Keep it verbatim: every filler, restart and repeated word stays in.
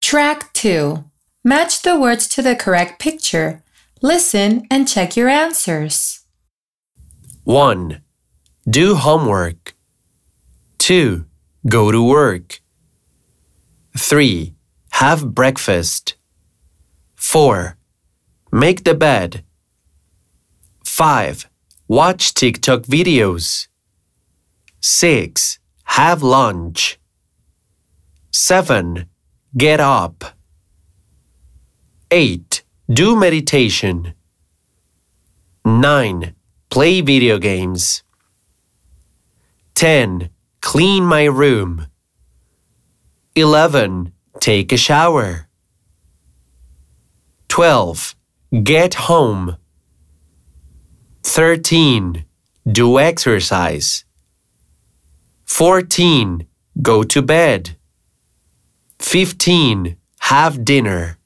Track two. Match the words to the correct picture. Listen and check your answers. one. Do homework. two. Go to work. three. Have breakfast. four. Make the bed. five. Watch TikTok videos. six. Have lunch. seven. Get up. eight. Do meditation. nine. Play video games. ten. Clean my room. eleven. Take a shower. twelve. Get home. thirteen. Do exercise. fourteen. Go to bed. fifteen. Have dinner.